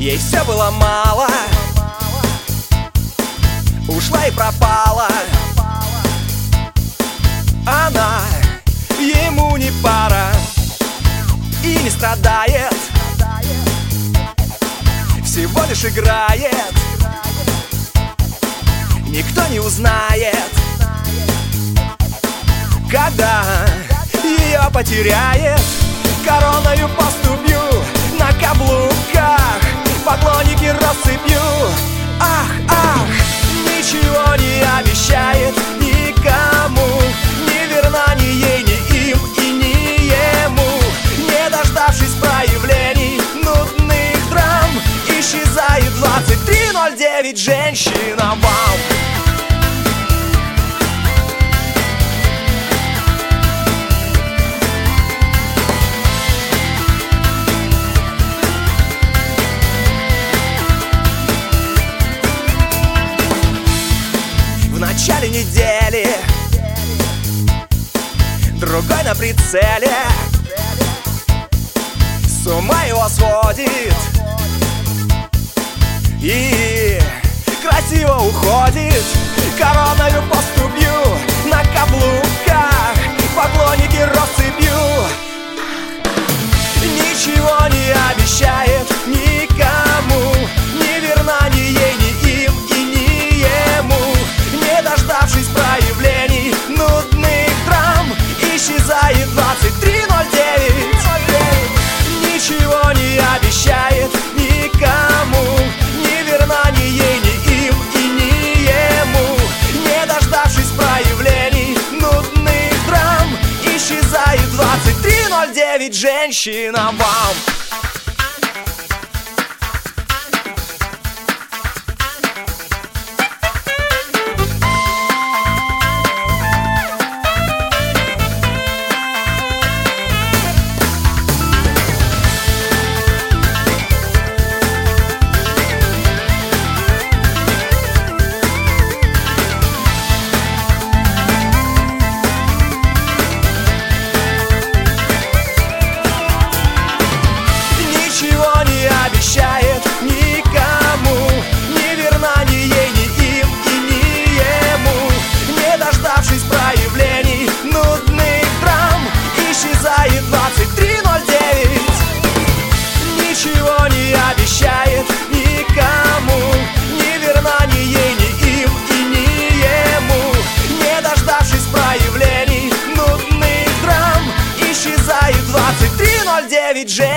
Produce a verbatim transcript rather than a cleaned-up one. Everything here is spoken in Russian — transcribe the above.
Ей все было мало, ушла и пропала. Она ему не пара и не страдает, всего лишь играет. Никто не узнает, когда ее потеряет. Короною поступью на каблуках, поклонники россыпью. Ах, ах, ничего не обещает никому, не верна ни ей, ни им и ни ему. Не дождавшись проявлений нудных драм, исчезает двадцать три ноль девять. Женщина, вам! В начале недели другой на прицеле, с ума его сводит и красиво уходит. Короною поступью на каблуках, поклонники россыпью. Ничего не обещает никому, не верна ни ей, ни им и ни ему. Не дождавшись проявлений нудных драм, исчезает двадцать три ноль девять. Ничего не обещает никому, не верна ни ей, ни им и ни ему. Не дождавшись проявлений нудных драм, исчезает двадцать три ноль девять. Женщина, вам! Обещает никому, не верна ни ей, ни им и ни ему. Не дождавшись проявлений нудных драм, исчезает двадцать три ноль девять. Ничего не обещает никому, не верна ни ей, ни им и ни ему. Не дождавшись проявлений нудных драм, исчезает двадцать три ноль девять.